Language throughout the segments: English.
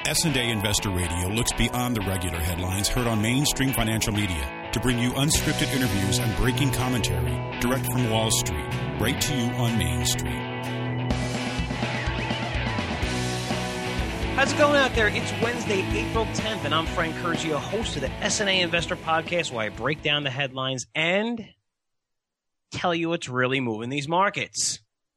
S&A Investor Radio looks beyond the regular headlines heard on mainstream financial media to bring you unscripted interviews and breaking commentary direct from Wall Street, right to you on Main Street. How's it going out there? It's Wednesday, April 10th, and I'm Frank Curcio, host of the S&A Investor Podcast, where I break down the headlines and tell you what's really moving these markets.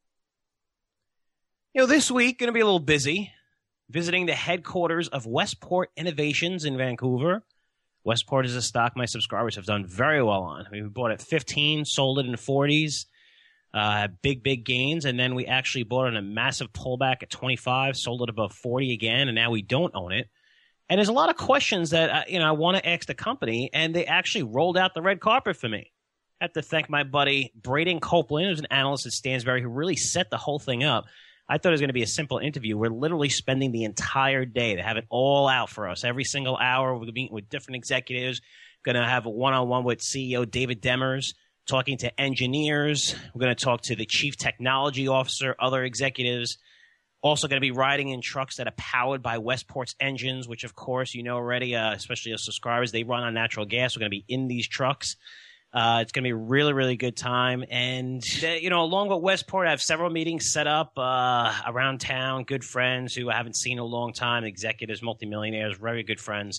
This week, going to be a little busy. Visiting the headquarters of Westport Innovations in Vancouver. Westport is a stock my subscribers have done very well on. We bought it at 15, sold it in the 40s, big gains, and then we actually bought it on a massive pullback at 25, sold it above 40 again, and now we don't own it. And there's a lot of questions that I want to ask the company, and they actually rolled out the red carpet for me. I have to thank my buddy Braden Copeland, who's an analyst at Stansberry, who really set the whole thing up. I thought it was going to be a simple interview. We're literally spending the entire day to have it all out for us. Every single hour, we're meeting with different executives. Going to have a one-on-one with CEO David Demers, talking to engineers. We're going to talk to the chief technology officer, other executives. Also going to be riding in trucks that are powered by Westport's engines, which, of course, you know already, especially as subscribers, they run on natural gas. We're going to be in these trucks. It's going to be a really, really good time. And, along with Westport, I have several meetings set up around town, good friends who I haven't seen in a long time, executives, multimillionaires, very good friends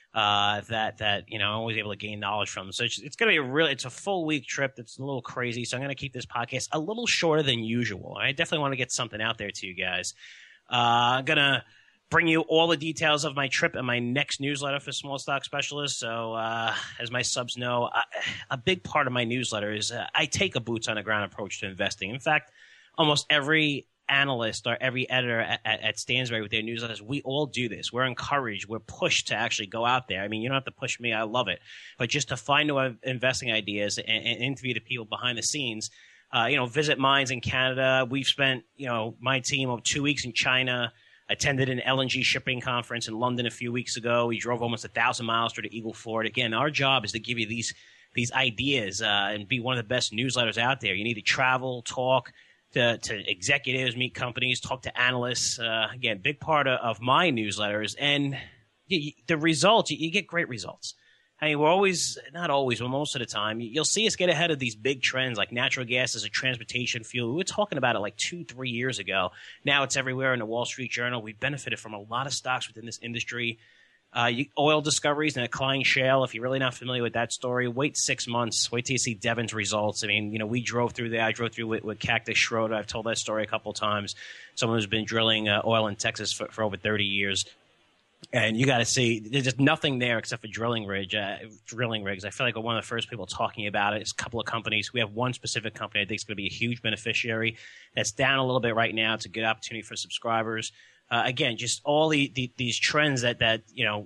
that I'm always able to gain knowledge from. So it's going to be it's a full week trip. It's a little crazy. So I'm going to keep this podcast a little shorter than usual. I definitely want to get something out there to you guys. I'm going to bring you all the details of my trip and my next newsletter for small stock specialists. So as my subs know, a big part of my newsletter is I take a boots-on-the-ground approach to investing. In fact, almost every analyst or every editor at Stansberry with their newsletters, we all do this. We're encouraged. We're pushed to actually go out there. I mean, you don't have to push me. I love it. But just to find new investing ideas and interview the people behind the scenes, visit mines in Canada. We've spent, my team of 2 weeks in China, attended an LNG shipping conference in London a few weeks ago. We drove almost 1,000 miles through the Eagle Ford. Again, our job is to give you these ideas and be one of the best newsletters out there. You need to travel, talk to executives, meet companies, talk to analysts. Again, big part of my newsletters. And the results, you get great results. I mean, we're always, not always, but most of the time, you'll see us get ahead of these big trends like natural gas as a transportation fuel. We were talking about it like 2-3 years ago. Now it's everywhere in the Wall Street Journal. We've benefited from a lot of stocks within this industry. Oil discoveries and Klein Shale, if you're really not familiar with that story, wait 6 months. Wait till you see Devon's results. I mean, we drove through there. I drove through with Cactus Schroeder. I've told that story a couple of times. Someone who's been drilling oil in Texas for over 30 years. And you got to see, there's just nothing there except for drilling rigs. I feel like we're one of the first people talking about it. It's a couple of companies. We have one specific company I think is going to be a huge beneficiary. That's down a little bit right now. It's a good opportunity for subscribers. Again, just all these trends that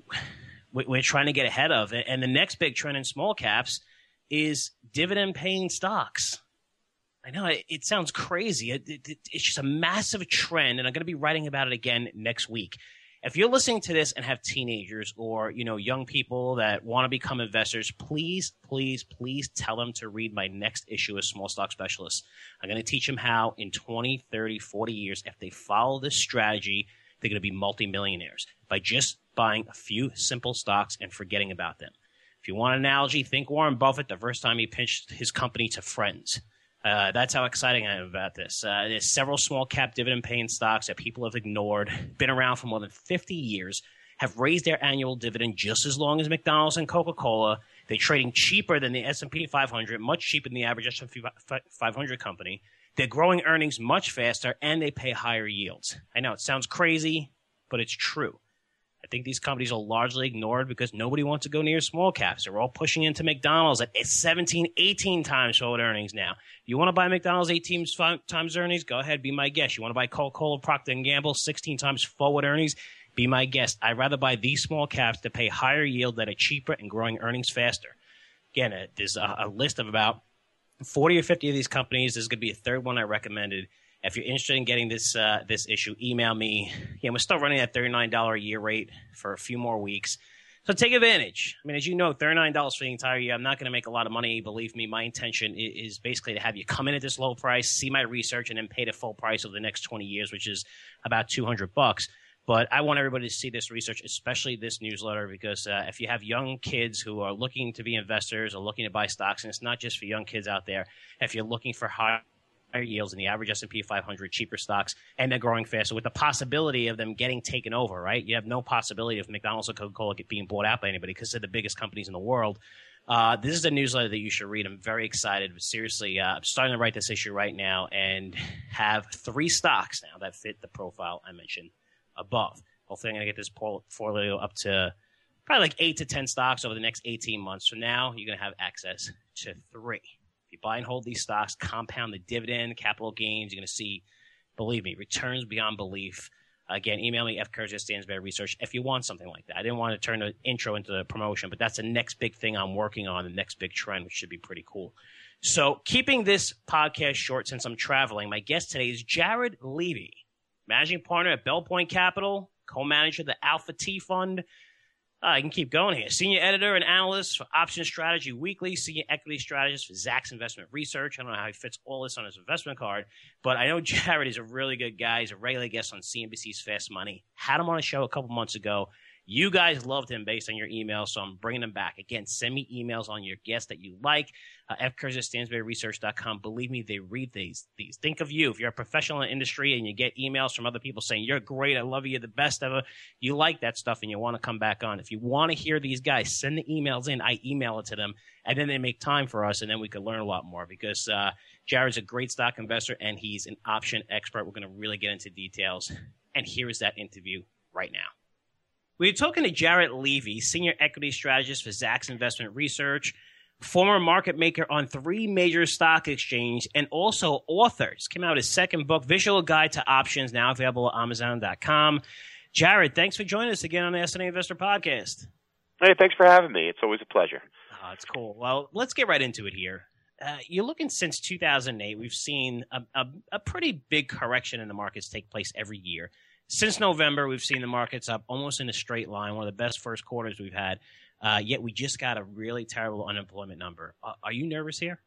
we're trying to get ahead of. And the next big trend in small caps is dividend-paying stocks. I know it sounds crazy. It's just a massive trend, and I'm going to be writing about it again next week. If you're listening to this and have teenagers or, young people that want to become investors, please, please, please tell them to read my next issue of Small Stock Specialists. I'm going to teach them how in 20, 30, 40 years, if they follow this strategy, they're going to be multimillionaires by just buying a few simple stocks and forgetting about them. If you want an analogy, think Warren Buffett the first time he pitched his company to friends. That's how exciting I am about this. There's several small cap dividend paying stocks that people have ignored, been around for more than 50 years, have raised their annual dividend just as long as McDonald's and Coca-Cola. They're trading cheaper than the S&P 500, much cheaper than the average S&P 500 company. They're growing earnings much faster, and they pay higher yields. I know it sounds crazy, but it's true. I think these companies are largely ignored because nobody wants to go near small caps. They're all pushing into McDonald's at 17, 18 times forward earnings now. You want to buy McDonald's 18 times earnings? Go ahead, be my guest. You want to buy Coca-Cola, Procter & Gamble 16 times forward earnings? Be my guest. I'd rather buy these small caps to pay higher yield that are cheaper and growing earnings faster. Again, there's a list of about 40 or 50 of these companies. This is going to be a third one I recommended. If you're interested in getting this issue, email me. Yeah, we're still running at $39 a year rate for a few more weeks. So take advantage. I mean, as you know, $39 for the entire year. I'm not going to make a lot of money. Believe me, my intention is basically to have you come in at this low price, see my research, and then pay the full price over the next 20 years, which is about $200. But I want everybody to see this research, especially this newsletter, because if you have young kids who are looking to be investors or looking to buy stocks, and it's not just for young kids out there, if you're looking for higher yields in the average S&P 500, cheaper stocks, and they're growing faster with the possibility of them getting taken over, right? You have no possibility of McDonald's or Coca-Cola being bought out by anybody because they're the biggest companies in the world. This is a newsletter that you should read. I'm very excited. Seriously, I'm starting to write this issue right now and have 3 stocks now that fit the profile I mentioned above. Hopefully, I'm going to get this portfolio up to probably like 8 to 10 stocks over the next 18 months. From now, you're going to have access to 3. If you buy and hold these stocks, compound the dividend, capital gains, you're going to see, believe me, returns beyond belief. Again, email me, fkurz@Stansberry Research, if you want something like that. I didn't want to turn the intro into the promotion, but that's the next big thing I'm working on, the next big trend, which should be pretty cool. So keeping this podcast short since I'm traveling, my guest today is Jared Levy, managing partner at Bell Point Capital, co-manager of the Alpha T Fund. I can keep going here. Senior editor and analyst for Option Strategy Weekly, senior equity strategist for Zacks Investment Research. I don't know how he fits all this on his investment card, but I know Jared is a really good guy. He's a regular guest on CNBC's Fast Money. Had him on a show a couple months ago. You guys loved him based on your email, so I'm bringing him back. Again, send me emails on your guests that you like. fkurz@stansberryresearch.com. Believe me, they read these. Think of you. If you're a professional in the industry and you get emails from other people saying, you're great, I love you, you're the best ever, you like that stuff and you want to come back on. If you want to hear these guys, send the emails in. I email it to them, and then they make time for us, and then we can learn a lot more because Jared's a great stock investor, and he's an option expert. We're going to really get into details, and here is that interview right now. We're talking to Jared Levy, senior equity strategist for Zacks Investment Research, former market maker on 3 major stock exchanges, and also author. Just came out his second book, Visual Guide to Options, now available at Amazon.com. Jared, thanks for joining us again on the S&A Investor Podcast. Hey, thanks for having me. It's always a pleasure. Oh, it's cool. Well, let's get right into it here. You're looking since 2008. We've seen a pretty big correction in the markets take place every year. Since November, we've seen the markets up almost in a straight line, one of the best first quarters we've had, yet we just got a really terrible unemployment number. Are you nervous here?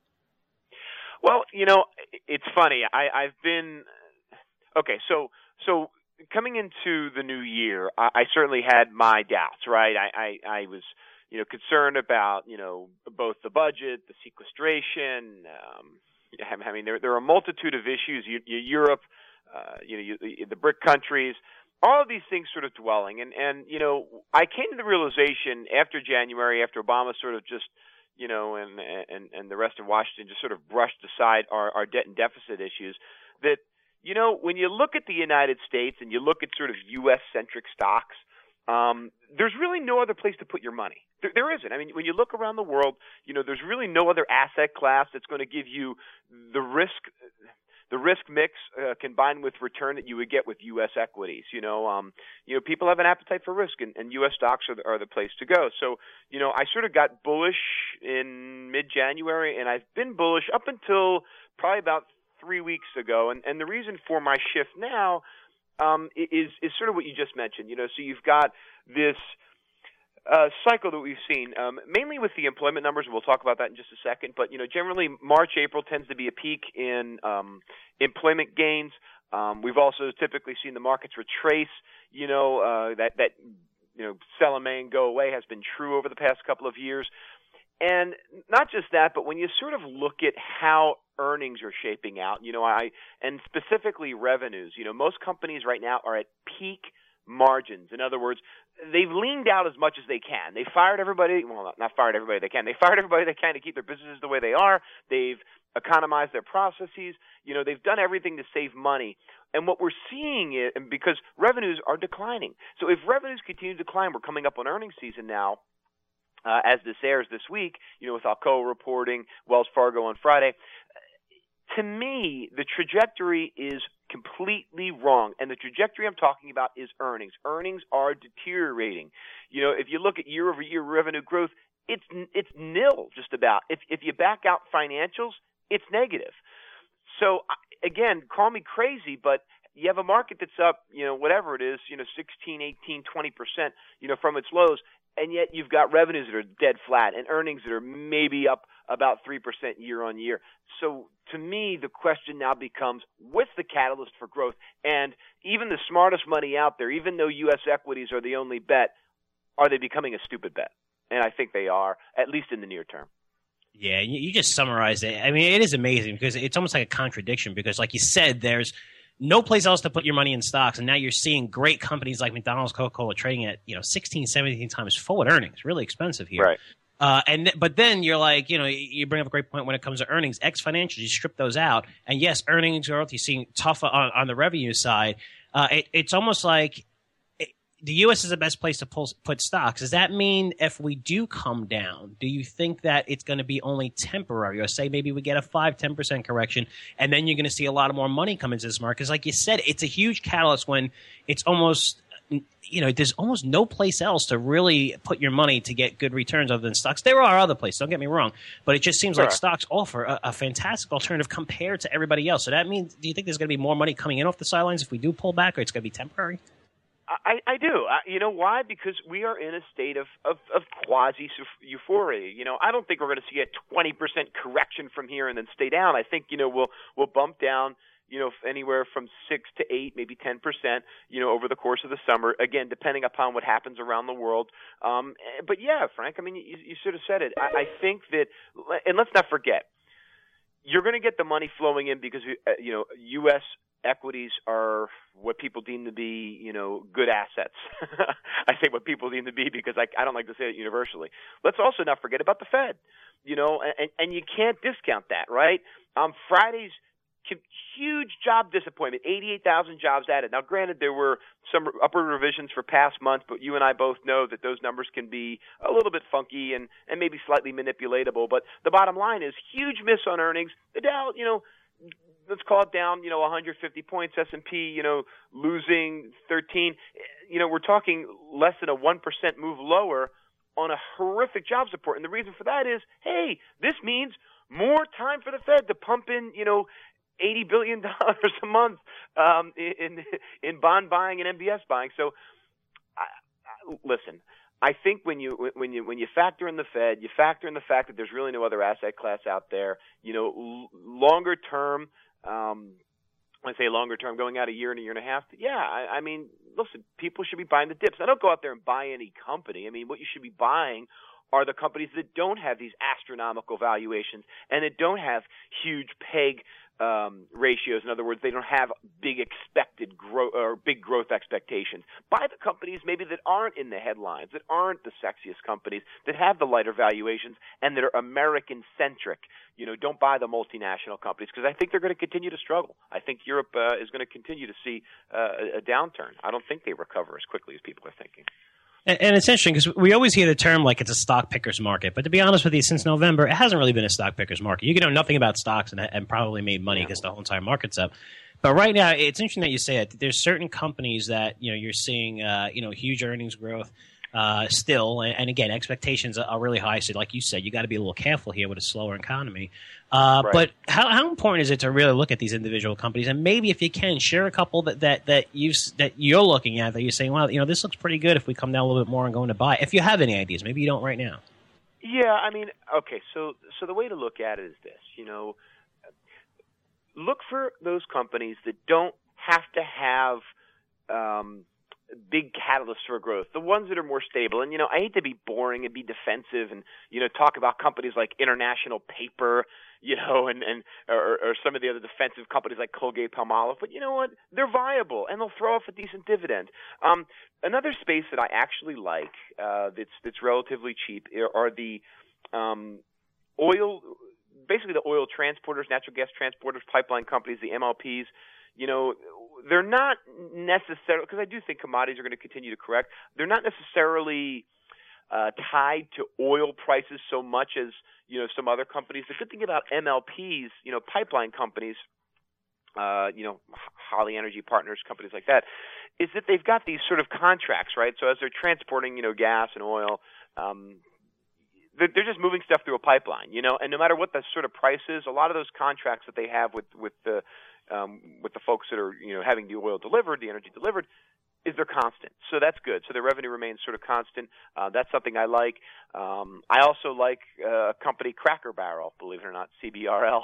Well, it's funny. I've been – okay, so coming into the new year, I certainly had my doubts, right? I was concerned about, both the budget, the sequestration. I mean, there are a multitude of issues. Europe – the BRIC countries, all of these things sort of dwelling. And I came to the realization after January, after Obama sort of just, and the rest of Washington just sort of brushed aside our debt and deficit issues, that, when you look at the United States and you look at sort of U.S.-centric stocks, there's really no other place to put your money. There isn't. I mean, when you look around the world, there's really no other asset class that's going to give you the risk mix combined with return that you would get with U.S. equities. People have an appetite for risk, and U.S. stocks are the place to go. So, I sort of got bullish in mid-January, and I've been bullish up until probably about 3 weeks ago. And the reason for my shift now is sort of what you just mentioned. So you've got this cycle that we've seen, mainly with the employment numbers, and we'll talk about that in just a second. But generally March, April tends to be a peak in employment gains. We've also typically seen the markets retrace. That sell in May and go away has been true over the past couple of years. And not just that, but when you sort of look at how earnings are shaping out, and specifically revenues, most companies right now are at peak margins. In other words, they've leaned out as much as they can. They fired everybody. Well, not fired everybody they can. They fired everybody they can to keep their businesses the way they are. They've economized their processes. They've done everything to save money. And what we're seeing is, because revenues are declining. So if revenues continue to decline, we're coming up on earnings season now. As this airs this week, with Alcoa reporting, Wells Fargo on Friday. To me, the trajectory is completely wrong, and the trajectory I'm talking about is earnings. Earnings are deteriorating. If you look at year-over-year revenue growth, it's nil just about. If you back out financials, it's negative. So again, call me crazy, but you have a market that's up, whatever it is, 16, 18, 20%, from its lows. and yet you've got revenues that are dead flat and earnings that are maybe up about 3% year on year. So to me, the question now becomes, what's the catalyst for growth? And even the smartest money out there, even though U.S. equities are the only bet, are they becoming a stupid bet? And I think they are, at least in the near term. Yeah, you just summarized it. I mean, it is amazing because it's almost like a contradiction because, like you said, there's no place else to put your money in stocks, and now you're seeing great companies like McDonald's, Coca-Cola trading at 16, 17 times forward earnings. Really expensive here. Right. But then you're like, you bring up a great point when it comes to earnings. X financials, you strip those out, and yes, earnings growth. You're seeing tough on the revenue side. It's almost like the U.S. is the best place to put stocks. Does that mean if we do come down, do you think that it's going to be only temporary, or say maybe we get a 5-10% correction, and then you're going to see a lot of more money come into this market? Because like you said, it's a huge catalyst when it's almost there's almost no place else to really put your money to get good returns other than stocks. There are other places, don't get me wrong, but it just seems like stocks offer a fantastic alternative compared to everybody else. So that means, do you think there's going to be more money coming in off the sidelines if we do pull back, or it's going to be temporary? I do. You know why? Because we are in a state of quasi-euphoria. I don't think we're going to see a 20% correction from here and then stay down. I think, we'll bump down, anywhere from 6 to 8, maybe 10%, over the course of the summer, again, depending upon what happens around the world. But yeah, Frank, I mean, you sort of said it. I think that, and let's not forget, you're going to get the money flowing in because, U.S. equities are what people deem to be, good assets. I say what people deem to be because I don't like to say it universally. Let's also not forget about the Fed, and you can't discount that, right? Friday's huge job disappointment, 88,000 jobs added. Now, granted, there were some upward revisions for past months, but you and I both know that those numbers can be a little bit funky and maybe slightly manipulatable. But the bottom line is huge miss on earnings. The Dow, let's call it down, 150 points. S&P, losing 13. We're talking less than a 1% move lower on a horrific jobs report. And the reason for that is, hey, this means more time for the Fed to pump in, $80 billion a month in bond buying and MBS buying. So, listen, I think when you factor in the Fed, you factor in the fact that there's really no other asset class out there. Longer term. I say longer term, going out a year and a year and a half. Yeah, I mean, listen, people should be buying the dips. I don't go out there and buy any company. I mean, what you should be buying are the companies that don't have these astronomical valuations and that don't have huge PEG ratios. In other words, they don't have big expected growth or big growth expectations. Buy the companies maybe that aren't in the headlines, that aren't the sexiest companies, that have the lighter valuations and that are American-centric. Don't buy the multinational companies because I think they're going to continue to struggle. I think Europe is going to continue to see a downturn. I don't think they recover as quickly as people are thinking. And it's interesting because we always hear the term like it's a stock picker's market. But to be honest with you, since November, it hasn't really been a stock picker's market. You can know nothing about stocks and probably made money because the whole entire market's up. But right now, it's interesting that you say it. There's certain companies that you're seeing huge earnings growth still. And again, expectations are really high. So like you said, you got to be a little careful here with a slower economy. Right. But how important is it to really look at these individual companies? And maybe if you can, share a couple that you're looking at that you're saying, well, this looks pretty good if we come down a little bit more and go into buy. If you have any ideas, maybe you don't right now. Yeah, I mean, okay, so the way to look at it is this, look for those companies that don't have to have big catalysts for growth, the ones that are more stable. And, I hate to be boring and be defensive and, talk about companies like International Paper, or some of the other defensive companies like Colgate-Palmolive. But you know what? They're viable, and they'll throw off a decent dividend. Another space that I actually like that's relatively cheap are the oil, basically the oil transporters, natural gas transporters, pipeline companies, the MLPs. They're not necessarily, because I do think commodities are going to continue to correct, they're not necessarily tied to oil prices so much as, some other companies. The good thing about MLPs, pipeline companies, Holly Energy Partners, companies like that, is that they've got these sort of contracts, right? So as they're transporting, gas and oil, they're just moving stuff through a pipeline, and no matter what the sort of price is, a lot of those contracts that they have with the folks that are, having the oil delivered, the energy delivered, is they're constant. So that's good. So their revenue remains sort of constant. That's something I like. I also like a company, Cracker Barrel, believe it or not, CBRL.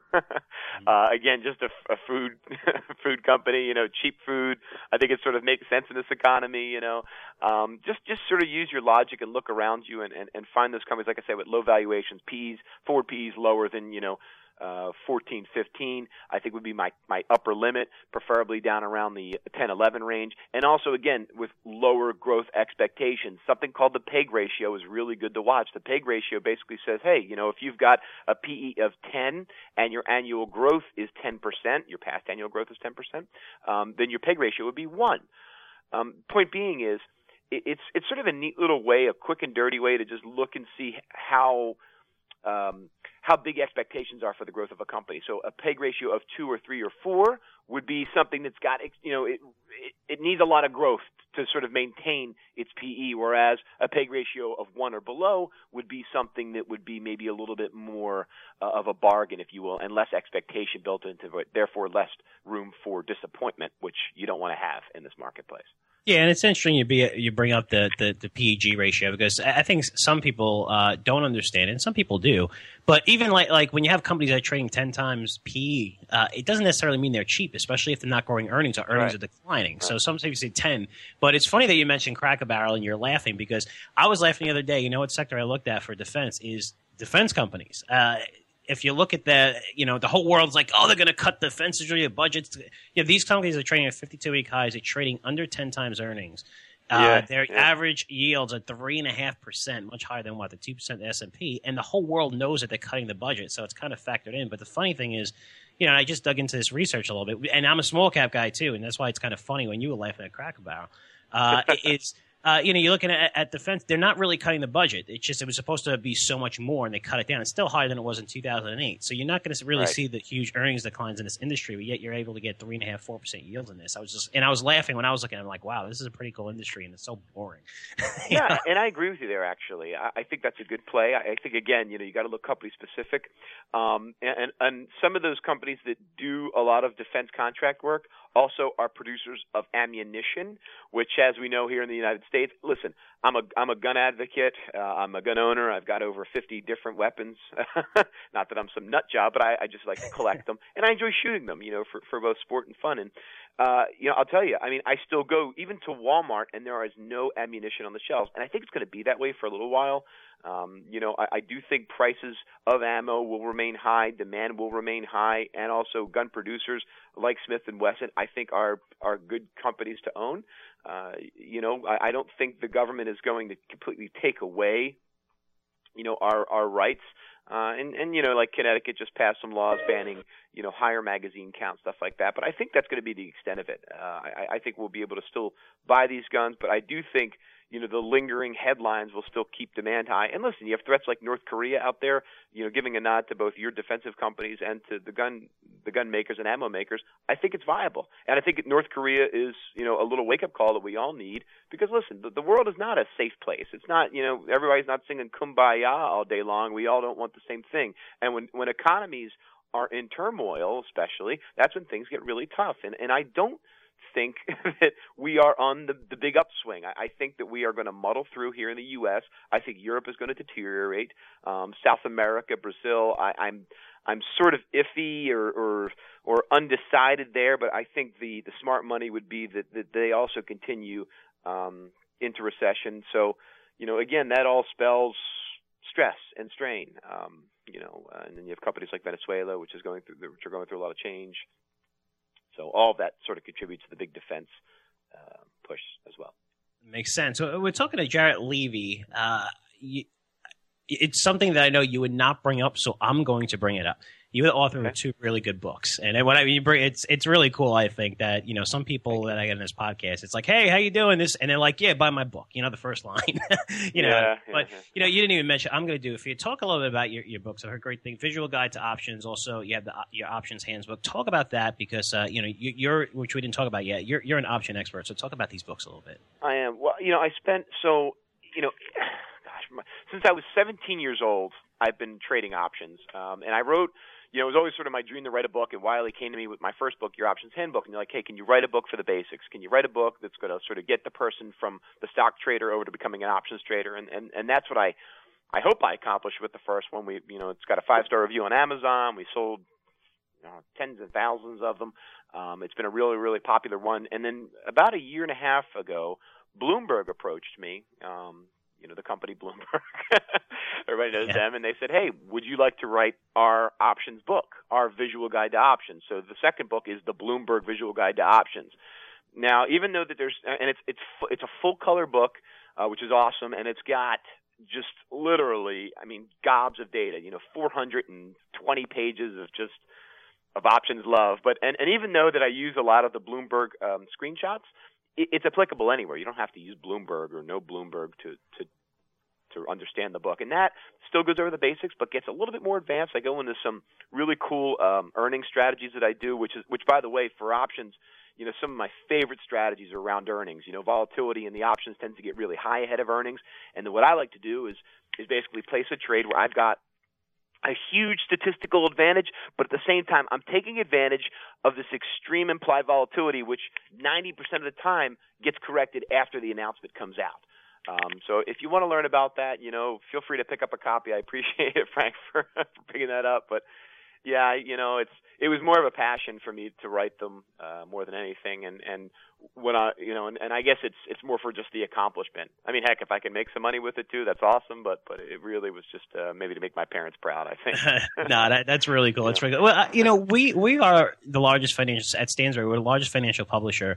Again, just a food food company, cheap food. I think it sort of makes sense in this economy, just sort of use your logic and look around you and find those companies, like I said, with low valuations, forward P's lower than, 14, 15, I think would be my upper limit, preferably down around the 10, 11 range. And also, again, with lower growth expectations, something called the PEG ratio is really good to watch. The PEG ratio basically says, hey, if you've got a PE of 10 and your annual growth is 10%, your past annual growth is 10%, then your PEG ratio would be 1. Point being is, it's sort of a neat little way, a quick and dirty way to just look and see how big expectations are for the growth of a company. So a PEG ratio of 2 or 3 or 4 would be something that's got, it needs a lot of growth to sort of maintain its PE, whereas a PEG ratio of 1 or below would be something that would be maybe a little bit more of a bargain, if you will, and less expectation built into it, therefore less room for disappointment, which you don't want to have in this marketplace. Yeah, and it's interesting you bring up the PEG ratio, because I think some people don't understand it, and some people do. But even like when you have companies that are trading 10 times PE, it doesn't necessarily mean they're cheap, especially if they're not growing earnings or earnings are declining. Right. So some people say 10. But it's funny that you mentioned Cracker Barrel and you're laughing, because I was laughing the other day. You know what sector I looked at for defense is defense companies. If you look at the whole world's like, oh, they're going to cut defense budgets. These companies are trading at 52-week highs. They're trading under 10 times earnings. Their average yields are 3.5%, much higher than the 2% S&P. And the whole world knows that they're cutting the budget, so it's kind of factored in. But the funny thing is, I just dug into this research a little bit, and I'm a small cap guy too, and that's why it's kind of funny when you were laughing at Cracker Barrel. You're looking at defense, they're not really cutting the budget. It's just it was supposed to be so much more, and they cut it down. It's still higher than it was in 2008. So you're not going to really see the huge earnings declines in this industry, but yet you're able to get 3.5%, 4% yields in this. I was laughing when I was looking. I'm like, wow, this is a pretty cool industry, and it's so boring. Yeah, and I agree with you there. Actually, I think that's a good play. I think again, you got to look company specific, and some of those companies that do a lot of defense contract work also are producers of ammunition, which, as we know here in the United States, listen, I'm a gun advocate. I'm a gun owner. I've got over 50 different weapons. Not that I'm some nut job, but I just like to collect them, and I enjoy shooting them, for both sport and fun. And I'll tell you, I still go even to Walmart, and there is no ammunition on the shelves, and I think it's going to be that way for a little while. I do think prices of ammo will remain high, demand will remain high, and also gun producers like Smith & Wesson, I think, are good companies to own. I don't think the government is going to completely take away, our rights. Like Connecticut just passed some laws banning, higher magazine count, stuff like that. But I think that's going to be the extent of it. I think we'll be able to still buy these guns, but I do think the lingering headlines will still keep demand high. And listen, you have threats like North Korea out there, giving a nod to both your defensive companies and to the gun makers and ammo makers. I think it's viable. And I think North Korea is, a little wake-up call that we all need, because listen, the world is not a safe place. It's not, everybody's not singing Kumbaya all day long. We all don't want the same thing. And when economies are in turmoil, especially, that's when things get really tough. And I don't think that we are on the big upswing. I think that we are going to muddle through here in the U.S. I think Europe is going to deteriorate. South America, Brazil, I'm sort of iffy or undecided there, but I think the smart money would be that they also continue into recession. So, again, that all spells stress and strain. And then you have companies like Venezuela, which are going through a lot of change. So all of that sort of contributes to the big defense push as well. Makes sense. So we're talking to Jarrett Levy. It's something that I know you would not bring up, so I'm going to bring it up. You're the author of 2 really good books, and when you bring it's really cool. I think that some people that I get in this podcast, it's like, hey, how you doing? This, and they're like, yeah, buy my book. The first line. But you didn't even mention. I'm going to do. If you talk a little bit about your books, I heard great thing. Visual Guide to Options. Also, you have your Options Handbook. Talk about that, because you're, which we didn't talk about yet. You're an option expert, so talk about these books a little bit. I am. Well, I spent since I was 17 years old, I've been trading options, and I wrote it was always sort of my dream to write a book, and Wiley came to me with my first book, Your Options Handbook, and you're like, hey, can you write a book for the basics? Can you write a book that's going to sort of get the person from the stock trader over to becoming an options trader? And that's what I hope I accomplished with the first one. It's got a 5-star review on Amazon. We sold tens of thousands of them. It's been a really, really popular one. And then about a year and a half ago, Bloomberg approached me, the company Bloomberg. Everybody knows them. And they said, hey, would you like to write our options book, our visual guide to options? So the second book is the Bloomberg Visual Guide to Options. Now, even though that it's a full-color book, which is awesome, and it's got just literally, gobs of data, 420 pages of options love. But and even though that I use a lot of the Bloomberg screenshots, it's applicable anywhere. You don't have to use Bloomberg or know Bloomberg to understand the book. And that still goes over the basics, but gets a little bit more advanced. I go into some really cool earning strategies that I do, which by the way, for options, some of my favorite strategies are around earnings. Volatility in the options tends to get really high ahead of earnings. And then what I like to do is basically place a trade where I've got a huge statistical advantage, but at the same time, I'm taking advantage of this extreme implied volatility, which 90% of the time gets corrected after the announcement comes out. So if you want to learn about that, feel free to pick up a copy. I appreciate it, Frank, for picking that up. But yeah, it was more of a passion for me to write them more than anything. And when and I guess it's more for just the accomplishment. Heck, if I can make some money with it too, that's awesome. But it really was just maybe to make my parents proud, I think. No, that's really cool. That's really cool. Well, we are the largest financial at Stansberry. We're the largest financial publisher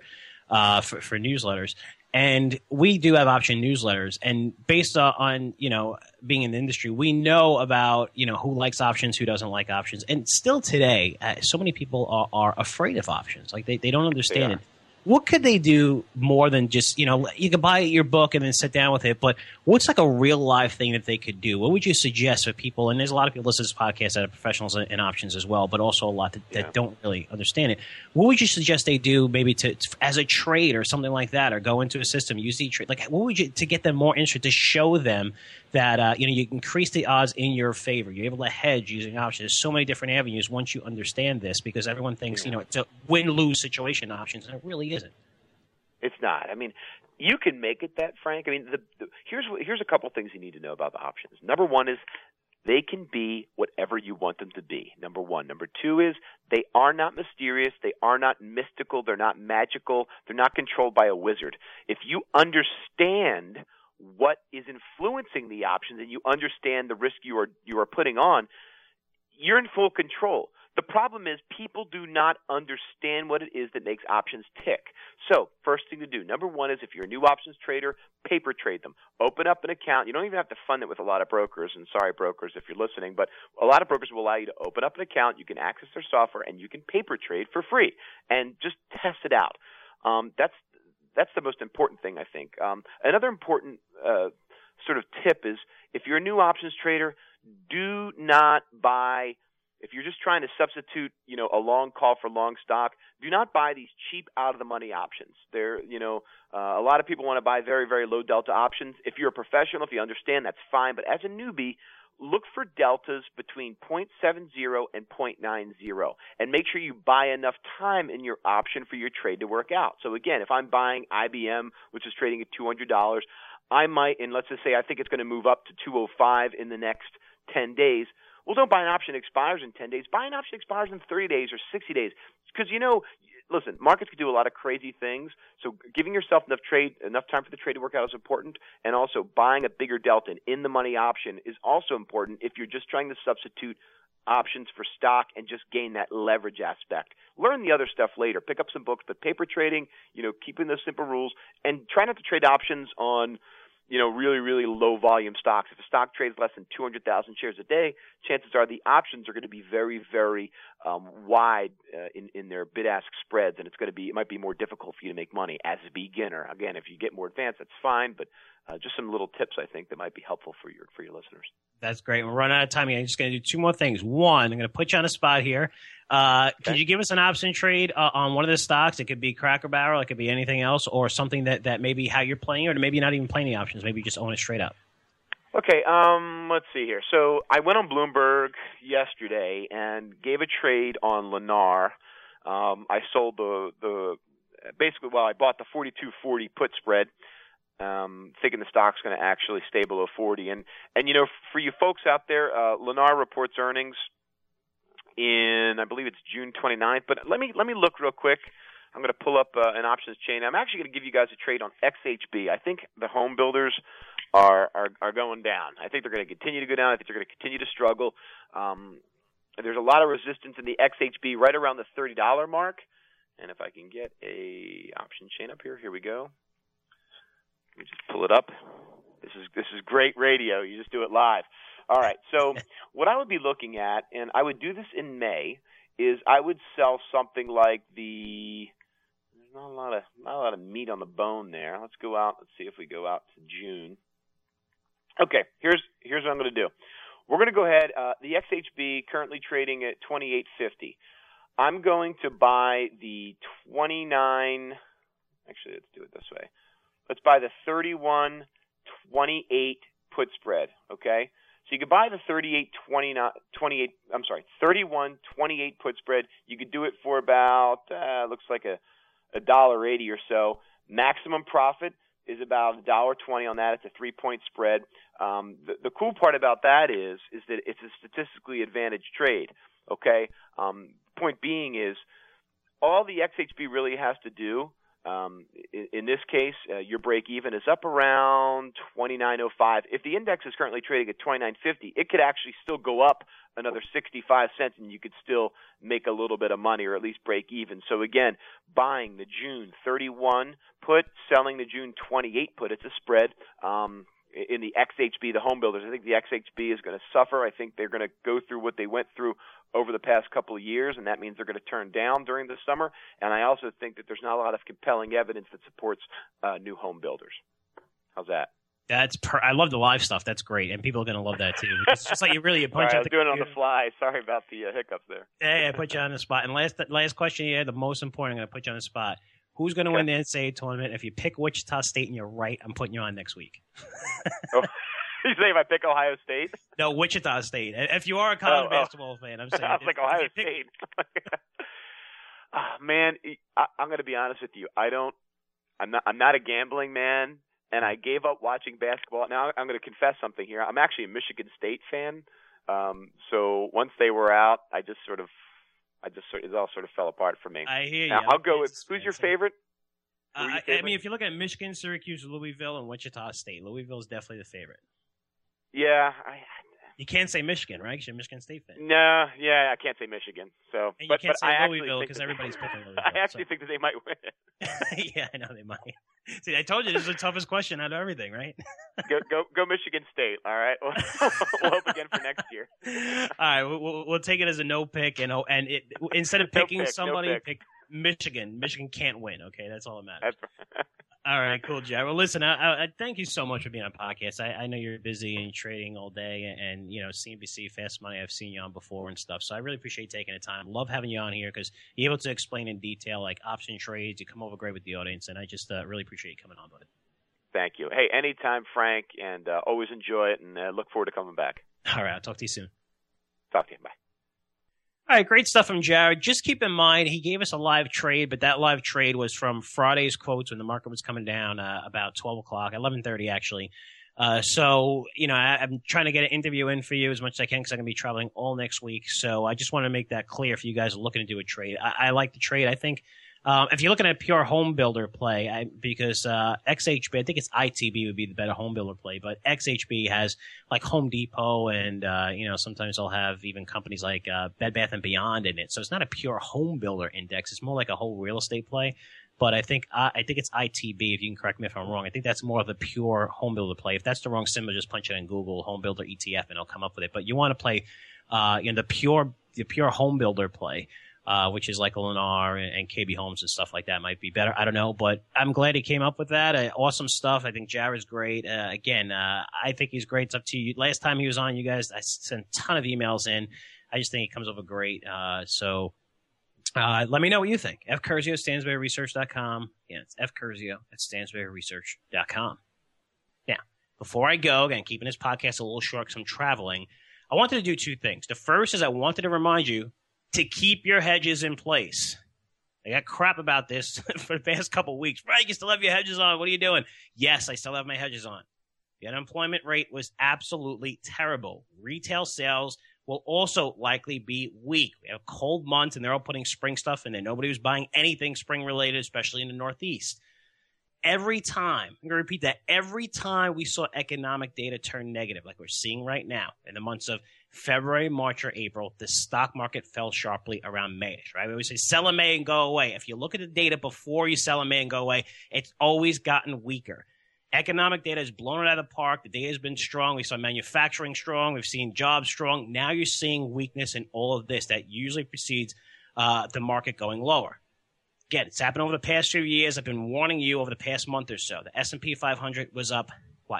for newsletters. And we do have option newsletters, and based on being in the industry, we know about who likes options, who doesn't like options, and still today, so many people are afraid of options. Like they don't understand it. What could they do more than just you could buy your book and then sit down with it, but what's like a real life thing that they could do? What would you suggest for people? And there's a lot of people listen to this podcast that are professionals in options as well, but also a lot that don't really understand it. What would you suggest they do maybe to as a trade or something like that, or go into a system, use E-Trade? Like what would you to get them more interested, to show them that you increase the odds in your favor? You're able to hedge using options. There's so many different avenues once you understand this, because everyone thinks it's a win-lose situation in options, and it really isn't. It's not. You can make it that, Frank. Here's a couple things you need to know about the options. Number one is they can be whatever you want them to be. Number one. Number two is they are not mysterious. They are not mystical. They're not magical. They're not controlled by a wizard. If you understand what is influencing the options and you understand the risk you are putting on, you're in full control. The problem is people do not understand what it is that makes options tick. So first thing to do, number one is if you're a new options trader, paper trade them. Open up an account. You don't even have to fund it with a lot of brokers, and sorry brokers if you're listening, but a lot of brokers will allow you to open up an account. You can access their software, and you can paper trade for free and just test it out. That's the most important thing, I think. Another important sort of tip is if you're a new options trader, do not buy. If you're just trying to substitute, a long call for long stock, do not buy these cheap out-of-the-money options. A lot of people want to buy very, very low delta options. If you're a professional, if you understand, that's fine. But as a newbie, look for deltas between 0.70 and 0.90, and make sure you buy enough time in your option for your trade to work out. So again, if I'm buying IBM, which is trading at $200, I might, and let's just say I think it's going to move up to 205 in the next 10 days. Well, don't buy an option that expires in 10 days. Buy an option that expires in 30 days or 60 days. Because, listen, markets can do a lot of crazy things. So giving yourself enough time for the trade to work out is important. And also buying a bigger delta, an in-the-money option, is also important if you're just trying to substitute options for stock and just gain that leverage aspect. Learn the other stuff later. Pick up some books, but paper trading, keeping those simple rules, and try not to trade options on really, really low volume stocks. If a stock trades less than 200,000 shares a day, chances are the options are going to be very, very wide in their bid-ask spreads, and it might be more difficult for you to make money as a beginner. Again, if you get more advanced, that's fine, but just some little tips I think that might be helpful for your listeners. That's great. We're running out of time here. I'm just going to do two more things. One, I'm going to put you on the spot here. Could you give us an option trade on one of the stocks? It could be Cracker Barrel, it could be anything else, or something that maybe how you're playing, or maybe you're not even playing the options. Maybe you just own it straight up. Okay, let's see here. So I went on Bloomberg yesterday and gave a trade on Lennar. I sold I bought the 42.40 put spread, thinking the stock's going to actually stay below 40. And for you folks out there, Lennar reports earnings I believe it's June 29th. But let me look real quick. I'm going to pull up an options chain. I'm actually going to give you guys a trade on XHB. I think the home builders are going down. I think they're going to continue to go down. I think they're going to continue to struggle. There's a lot of resistance in the XHB right around the $30 mark. And if I can get a option chain up here we go. Let me just pull it up. This is great radio. You just do it live. All right. So what I would be looking at, and I would do this in May, is I would sell something like there's not a lot of meat on the bone there. Let's go out. Let's see if we go out to June. Okay. Here's what I'm going to do. We're going to go ahead. The XHB currently trading at 28.50. I'm going to buy the 29. Actually, let's do it this way. Let's buy the 31.28 put spread. Okay. So you could buy the 31.28 put spread. You could do it for about looks like a $1.80 or so. Maximum profit is about $1.20 on that. It's a 3-point spread. The cool part about that is that it's a statistically advantaged trade. Okay. Point being is all the XHB really has to do. In this case, your break even is up around 29.05. If the index is currently trading at 29.50, it could actually still go up another 65 cents, and you could still make a little bit of money or at least break even. So again, buying the June 31 put, selling the June 28 put. It's a spread. In the XHB, the home builders, I think the XHB is going to suffer. I think they're going to go through what they went through over the past couple of years, and that means they're going to turn down during the summer. And I also think that there's not a lot of compelling evidence that supports new home builders. How's that? I love the live stuff. That's great, and people are going to love that too. It's just like you really punch I out was doing it on the fly. Sorry about the hiccups there. Yeah, I put you on the spot. And last question you had, the most important. I'm going to put you on the spot. Who's going to win the NCAA tournament? If you pick Wichita State and you're right, I'm putting you on next week. Oh, you say if I pick Ohio State? No, Wichita State. If you are a college basketball fan, I'm saying. I was like Ohio State. Man, I'm going to be honest with you. I'm not a gambling man, and I gave up watching basketball. Now I'm going to confess something here. I'm actually a Michigan State fan. So once they were out, it all sort of fell apart for me. I hear you. Now, I'll go with who's your favorite? I mean, if you look at Michigan, Syracuse, Louisville, and Wichita State, Louisville is definitely the favorite. Yeah, you can't say Michigan, right? Because you're a Michigan State fan. No, yeah, I can't say Michigan. So, and you can't say Louisville because everybody's picking Louisville. I actually think that they might win. Yeah, I know they might. See, I told you this is the toughest question out of everything, right? Go Michigan State. All right, we'll hope again for next year. All right, we'll take it as a no pick, and instead of picking somebody, pick Michigan. Michigan can't win. Okay, that's all that matters. All right, cool, Jared. Well, listen, I thank you so much for being on podcast. I know you're busy and trading all day, and CNBC Fast Money, I've seen you on before and stuff. So I really appreciate taking the time. Love having you on here because you're able to explain in detail like option trades. You come over great with the audience, and I just really appreciate you coming on, buddy. Thank you. Hey, anytime, Frank, and always enjoy it, and look forward to coming back. All right, I'll talk to you soon. Talk to you. Bye. All right, great stuff from Jared. Just keep in mind, he gave us a live trade, but that live trade was from Friday's quotes when the market was coming down about 12 o'clock, 11:30 actually. So, I'm trying to get an interview in for you as much as I can because I'm going to be traveling all next week. So I just want to make that clear for you guys looking to do a trade. I like the trade. I think if you're looking at a pure home builder play, because XHB, I think it's ITB would be the better home builder play, but XHB has like Home Depot and, sometimes they'll have even companies like Bed Bath & Beyond in it. So it's not a pure home builder index. It's more like a whole real estate play. But I think it's ITB, if you can correct me if I'm wrong. I think that's more of the pure home builder play. If that's the wrong symbol, just punch it in Google, home builder ETF, and it'll come up with it. But you want to play the pure home builder play. Which is like a Lennar and KB Homes and stuff like that might be better. I don't know, but I'm glad he came up with that. Awesome stuff. I think Jared's great. Again, I think he's great. It's up to you. Last time he was on, you guys, I sent a ton of emails in. I just think he comes over great. So let me know what you think. F. Curzio, StansberryResearch.com. Yeah, it's F. Curzio at StansberryResearch.com. Now, Before I go, again, keeping this podcast a little short because I'm traveling, I wanted to do two things. The first is I wanted to remind you to keep your hedges in place. I got crap about this for the past couple of weeks. Right, you still have your hedges on. What are you doing? Yes, I still have my hedges on. The unemployment rate was absolutely terrible. Retail sales will also likely be weak. We have cold months, and they're all putting spring stuff in there. Nobody was buying anything spring-related, especially in the Northeast. Every time, I'm going to repeat that, every time we saw economic data turn negative, like we're seeing right now, in the months of February, March, or April, the stock market fell sharply around May-ish, right? We always say sell in May and go away. If you look at the data before you sell in May and go away, it's always gotten weaker. Economic data has blown it out of the park. The data has been strong. We saw manufacturing strong. We've seen jobs strong. Now you're seeing weakness in all of this. That usually precedes the market going lower. Again, it's happened over the past few years. I've been warning you over the past month or so. The S&P 500 was up,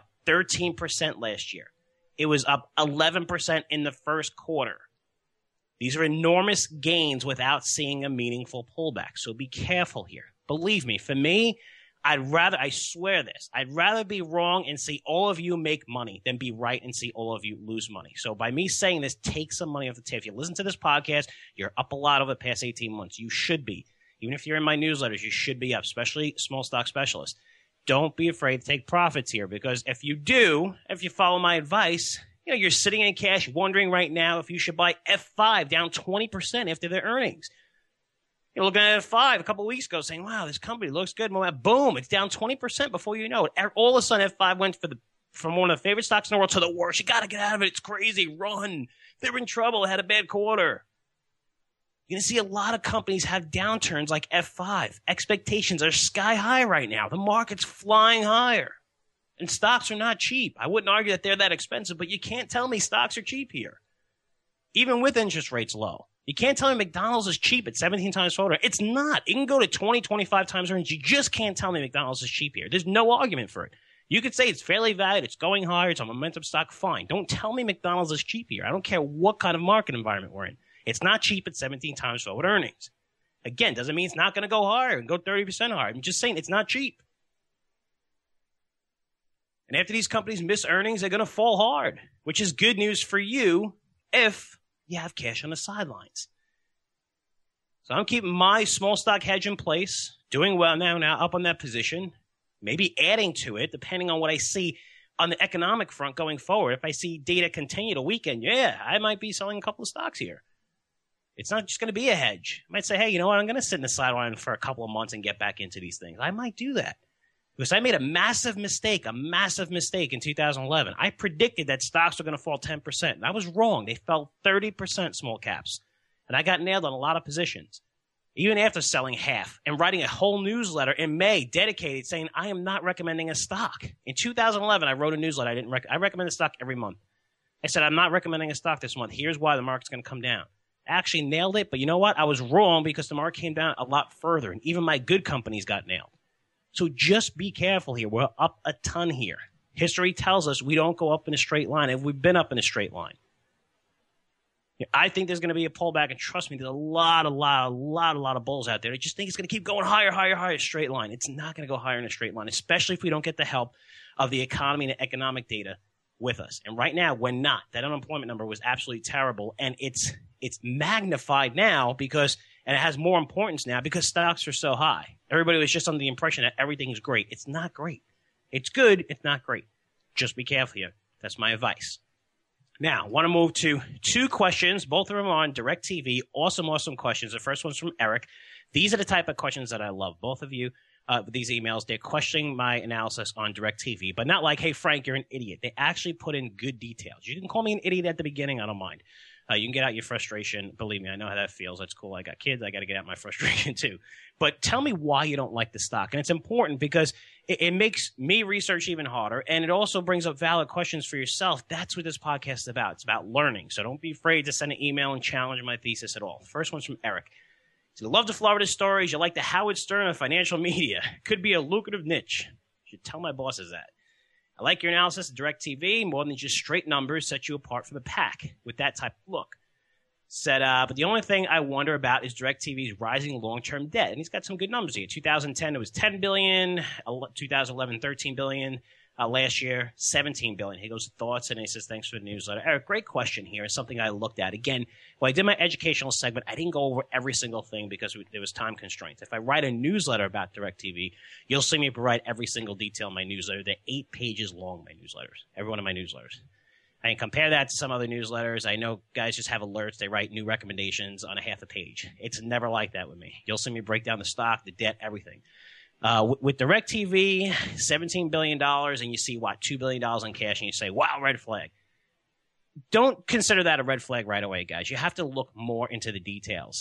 13% last year. It was up 11% in the first quarter. These are enormous gains without seeing a meaningful pullback. So be careful here. Believe me, for me, I swear this, I'd rather be wrong and see all of you make money than be right and see all of you lose money. So by me saying this, take some money off the table. If you listen to this podcast, you're up a lot over the past 18 months. You should be. Even if you're in my newsletters, you should be up, especially small stock specialists. Don't be afraid to take profits here, because if you do, if you follow my advice, you're sitting in cash wondering right now if you should buy F5 down 20% after their earnings. You're looking at F5 a couple of weeks ago saying, wow, this company looks good. Boom, it's down 20% before you know it. All of a sudden, F5 went from one of the favorite stocks in the world to the worst. You got to get out of it. It's crazy. Run. They're in trouble. They had a bad quarter. You're going to see a lot of companies have downturns like F5. Expectations are sky high right now. The market's flying higher. And stocks are not cheap. I wouldn't argue that they're that expensive, but you can't tell me stocks are cheap here. Even with interest rates low. You can't tell me McDonald's is cheap at 17 times forward. It's not. It can go to 20, 25 times earnings. You just can't tell me McDonald's is cheap here. There's no argument for it. You could say it's fairly valued, it's going higher, it's a momentum stock, fine. Don't tell me McDonald's is cheap here. I don't care what kind of market environment we're in. It's not cheap at 17 times forward earnings. Again, doesn't mean it's not going to go higher and go 30% higher. I'm just saying it's not cheap. And after these companies miss earnings, they're going to fall hard, which is good news for you if you have cash on the sidelines. So I'm keeping my small stock hedge in place, doing well now up on that position, maybe adding to it depending on what I see on the economic front going forward. If I see data continue to weaken, I might be selling a couple of stocks here. It's not just going to be a hedge. I might say, hey, you know what? I'm going to sit in the sideline for a couple of months and get back into these things. I might do that. Because I made a massive mistake in 2011. I predicted that stocks were going to fall 10%. And I was wrong. They fell 30% small caps. And I got nailed on a lot of positions. Even after selling half and writing a whole newsletter in May dedicated saying I am not recommending a stock. In 2011, I wrote a newsletter. I recommend a stock every month. I said, I'm not recommending a stock this month. Here's why the market's going to come down. I actually nailed it, but you know what? I was wrong because the market came down a lot further, and even my good companies got nailed. So just be careful here. We're up a ton here. History tells us we don't go up in a straight line, and we've been up in a straight line. I think there's going to be a pullback, and trust me, there's a lot of bulls out there. They just think it's going to keep going higher, straight line. It's not going to go higher in a straight line, especially if we don't get the help of the economy and the economic data with us. And right now, we're not. That unemployment number was absolutely terrible, and it's magnified now because, and it has more importance now because stocks are so high. Everybody was just under the impression that everything's great. It's not great. It's good. It's not great. Just be careful here. That's my advice. Now, I want to move to two questions. Both of them on DirecTV. Awesome questions. The first one's from Eric. These are the type of questions that I love. Both of you, these emails, they're questioning my analysis on DirecTV, but not like, hey, Frank, you're an idiot. They actually put in good details. You can call me an idiot at the beginning. I don't mind. You can get out your frustration. Believe me, I know how that feels. That's cool. I got kids. I got to get out my frustration too. But tell me why you don't like the stock. And it's important because it makes me research even harder, and it also brings up valid questions for yourself. That's what this podcast is about. It's about learning. So don't be afraid to send an email and challenge my thesis at all. First one's from Eric. So you love the Florida stories. You like the Howard Stern of financial media. Could be a lucrative niche. You should tell my bosses that. I like your analysis of DirecTV. More than just straight numbers set you apart from the pack with that type of look. Said, but the only thing I wonder about is DirecTV's rising long-term debt. And he's got some good numbers here. 2010, it was $10 billion. 2011, $13 billion. Last year, $17 billion. He goes, thoughts, and he says, thanks for the newsletter. Eric, great question here. It's something I looked at. Again, when I did my educational segment, I didn't go over every single thing because there was time constraints. If I write a newsletter about DirecTV, you'll see me provide every single detail in my newsletter. They're 8 pages long, my newsletters, every one of my newsletters. I can compare that to some other newsletters. I know guys just have alerts. They write new recommendations on a half a page. It's never like that with me. You'll see me break down the stock, the debt, everything. With DirecTV, $17 billion, and you see, $2 billion in cash, and you say, wow, red flag. Don't consider that a red flag right away, guys. You have to look more into the details.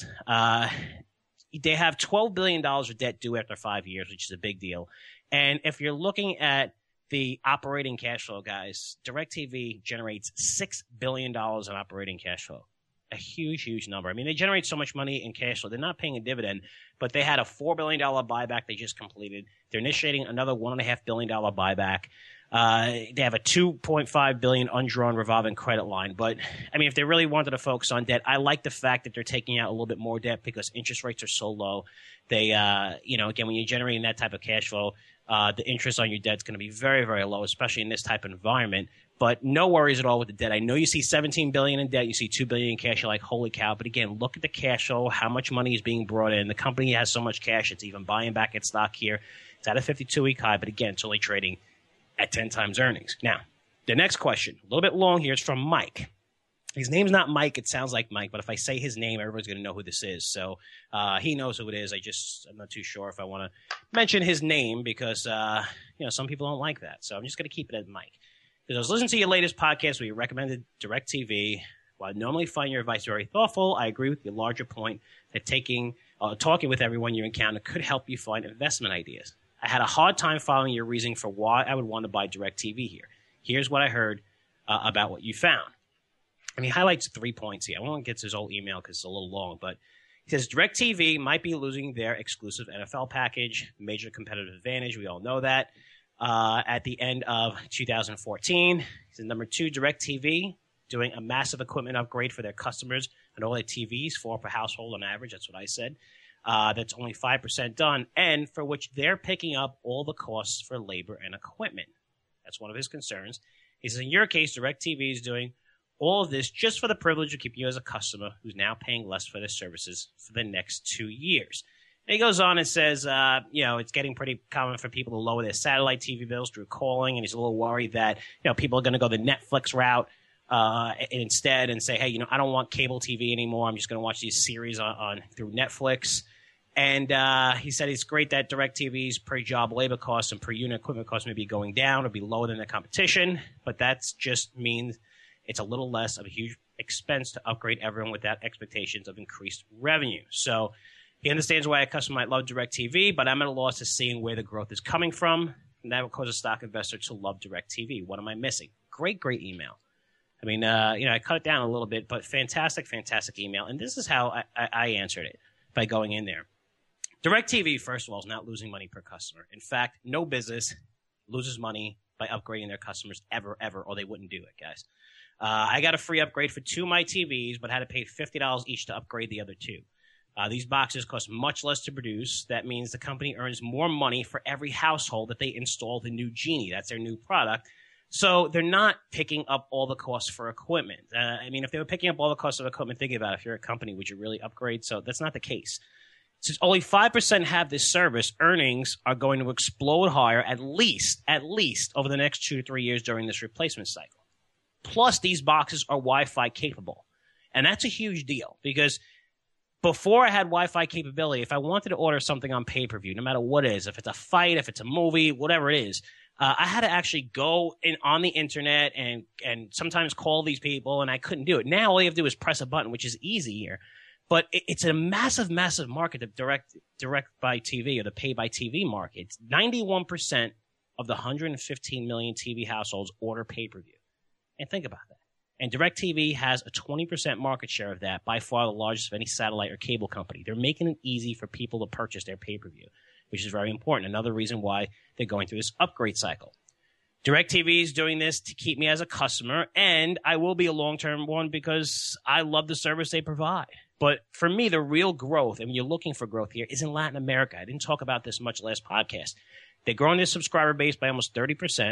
They have $12 billion of debt due after 5 years, which is a big deal. And if you're looking at the operating cash flow, guys, DirecTV generates $6 billion in operating cash flow. A huge, huge number. I mean, they generate so much money in cash flow. They're not paying a dividend, but they had a $4 billion buyback they just completed. They're initiating another $1.5 billion buyback. They have a $2.5 billion undrawn revolving credit line. But, I mean, if they really wanted to focus on debt, I like the fact that they're taking out a little bit more debt because interest rates are so low. They, again, when you're generating that type of cash flow, the interest on your debt is going to be very, very low, especially in this type of environment. But no worries at all with the debt. I know you see $17 billion in debt, you see $2 billion in cash. You're like, holy cow! But again, look at the cash flow, how much money is being brought in. The company has so much cash; it's even buying back its stock here. It's at a 52-week high, but again, it's only trading at 10 times earnings. Now, the next question, a little bit long here, is from Mike. His name's not Mike. It sounds like Mike, but if I say his name, everyone's going to know who this is. So he knows who it is. I'm not too sure if I want to mention his name because some people don't like that. So I'm just going to keep it as Mike. Because I was listening to your latest podcast where you recommended DirecTV. While I normally find your advice very thoughtful, I agree with your larger point that talking with everyone you encounter could help you find investment ideas. I had a hard time following your reasoning for why I would want to buy DirecTV here. Here's what I heard about what you found. And he highlights 3 points here. I won't get to his whole email because it's a little long, but he says DirecTV might be losing their exclusive NFL package, major competitive advantage. We all know that. At the end of 2014. He said, number 2, DirecTV doing a massive equipment upgrade for their customers and all their TVs, 4 per household on average. That's what I said. That's only 5% done, and for which they're picking up all the costs for labor and equipment. That's one of his concerns. He says, in your case, DirecTV is doing all of this just for the privilege of keeping you as a customer who's now paying less for their services for the next 2 years. And he goes on and says, it's getting pretty common for people to lower their satellite TV bills through calling, and he's a little worried that, people are going to go the Netflix route instead and say, hey, I don't want cable TV anymore. I'm just going to watch these series on through Netflix. And he said it's great that DirecTV's per job labor costs and per unit equipment costs may be going down or be lower than the competition, but that just means it's a little less of a huge expense to upgrade everyone without expectations of increased revenue. So he understands why a customer might love DirecTV, but I'm at a loss of seeing where the growth is coming from, and that would cause a stock investor to love DirecTV. What am I missing? Great email. I mean, I cut it down a little bit, but fantastic email. And this is how I answered it by going in there. DirecTV, first of all, is not losing money per customer. In fact, no business loses money by upgrading their customers ever, or they wouldn't do it, guys. I got a free upgrade for 2 of my TVs, but had to pay $50 each to upgrade the other 2. These boxes cost much less to produce. That means the company earns more money for every household that they install the new Genie. That's their new product. So they're not picking up all the costs for equipment. If they were picking up all the costs of equipment, think about it. If you're a company, would you really upgrade? So that's not the case. Since only 5% have this service, earnings are going to explode higher at least over the next 2 to 3 years during this replacement cycle. Plus, these boxes are Wi-Fi capable. And that's a huge deal because before I had Wi-Fi capability, if I wanted to order something on pay-per-view, no matter what it is, if it's a fight, if it's a movie, whatever it is, I had to actually go on the internet and sometimes call these people, and I couldn't do it. Now all you have to do is press a button, which is easy here. But it's a massive market, the direct by TV or the pay by TV market. It's 91% of the 115 million TV households order pay-per-view. And think about that. And DirecTV has a 20% market share of that, by far the largest of any satellite or cable company. They're making it easy for people to purchase their pay-per-view, which is very important. Another reason why they're going through this upgrade cycle. DirecTV is doing this to keep me as a customer, and I will be a long-term one because I love the service they provide. But for me, the real growth, and when you're looking for growth here, is in Latin America. I didn't talk about this much last podcast. They're growing their subscriber base by almost 30%.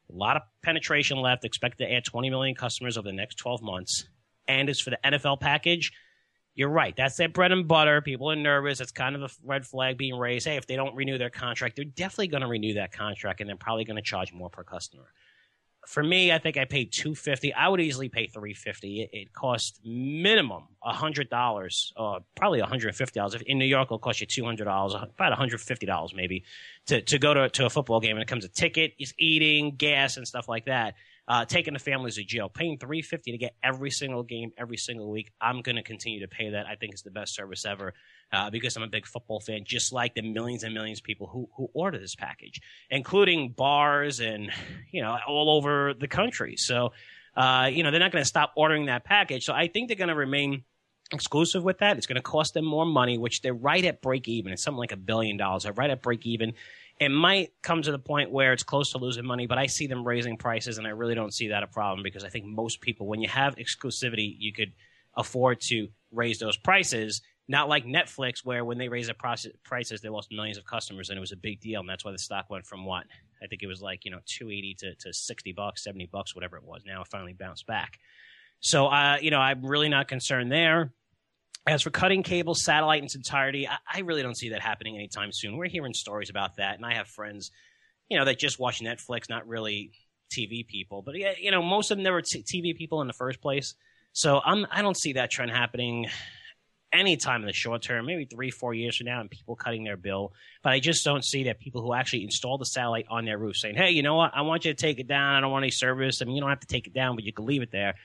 A lot of penetration left. Expected to add 20 million customers over the next 12 months. And as for the NFL package, you're right. That's their bread and butter. People are nervous. It's kind of a red flag being raised. Hey, if they don't renew their contract, they're definitely going to renew that contract, and they're probably going to charge more per customer. For me, I think I paid $250. I would easily pay $350. It costs minimum $100, or probably $150. In New York, it'll cost you $200, about $150 maybe, to go to a football game. And it comes a ticket, is eating, gas, and stuff like that. Taking the families to jail, paying $350 to get every single game every single week. I'm going to continue to pay that. I think it's the best service ever because I'm a big football fan, just like the millions and millions of people who order this package, including bars and, all over the country. So, they're not going to stop ordering that package. So I think they're going to remain exclusive with that. It's going to cost them more money, which they're right at break even. It's something like $1 billion. They're right at break even. It might come to the point where it's close to losing money, but I see them raising prices, and I really don't see that a problem because I think most people, when you have exclusivity, you could afford to raise those prices. Not like Netflix, where when they raised the prices, they lost millions of customers, and it was a big deal, and that's why the stock went from what? I think it was like, $280 to $60, $70, whatever it was. Now it finally bounced back. So, I'm really not concerned there. As for cutting cable, satellite in its entirety, I really don't see that happening anytime soon. We're hearing stories about that, and I have friends, that just watch Netflix, not really TV people. But, most of them never TV people in the first place. So I don't see that trend happening anytime in the short term, maybe 3-4 years from now, and people cutting their bill. But I just don't see that people who actually install the satellite on their roof saying, hey, you know what, I want you to take it down. I don't want any service. I mean, you don't have to take it down, but you can leave it there.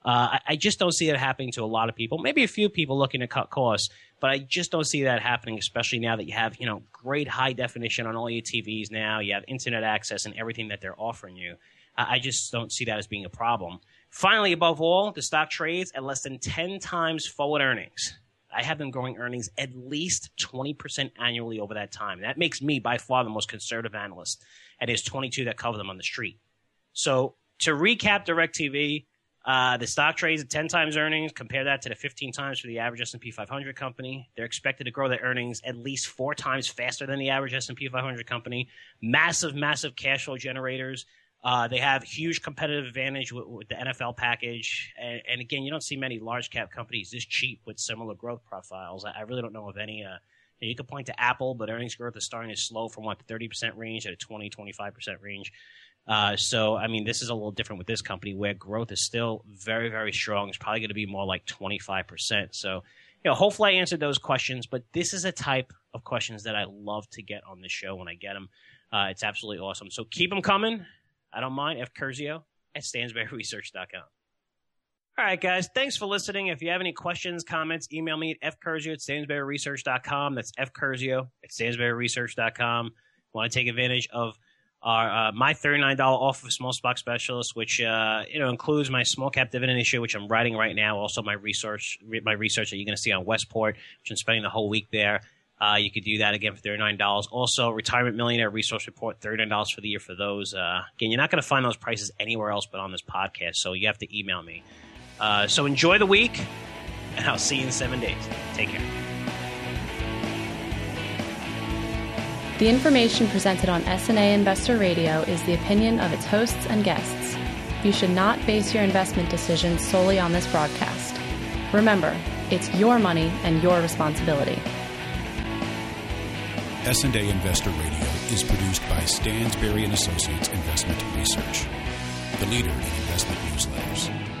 I just don't see that happening to a lot of people. Maybe a few people looking to cut costs, but I just don't see that happening, especially now that you have, great high definition on all your TVs now. You have internet access and everything that they're offering you. I just don't see that as being a problem. Finally, above all, the stock trades at less than 10 times forward earnings. I have them growing earnings at least 20% annually over that time. That makes me by far the most conservative analyst. And there's 22 that cover them on the street. So to recap DirecTV, the stock trades at 10 times earnings. Compare that to the 15 times for the average S&P 500 company. They're expected to grow their earnings at least 4 times faster than the average S&P 500 company. Massive, massive cash flow generators. They have huge competitive advantage with the NFL package. And again, you don't see many large cap companies this cheap with similar growth profiles. I really don't know of any. You could point to Apple, but earnings growth is starting to slow from the 30% range at a 20-25% range. So, I mean, this is a little different with this company where growth is still very, very strong. It's probably going to be more like 25%. So, hopefully I answered those questions, but this is a type of questions that I love to get on the show when I get them. It's absolutely awesome. So keep them coming. I don't mind. F. Curzio at StansberryResearch.com. All right, guys. Thanks for listening. If you have any questions, comments, email me at fcurzio at StansberryResearch.com. That's fcurzio at StansberryResearch.com. Want to take advantage of our my $39 offer for small stock specialist, which includes my small cap dividend issue, which I'm writing right now. Also, my research that you're going to see on Westport, which I'm spending the whole week there. You could do that again for $39. Also, Retirement Millionaire Resource Report, $39 for the year for those. Again, you're not going to find those prices anywhere else but on this podcast, so you have to email me. So enjoy the week, and I'll see you in 7 days. Take care. The information presented on SNA Investor Radio is the opinion of its hosts and guests. You should not base your investment decisions solely on this broadcast. Remember, it's your money and your responsibility. S&A Investor Radio is produced by Stansberry & Associates Investment Research, the leader in investment newsletters.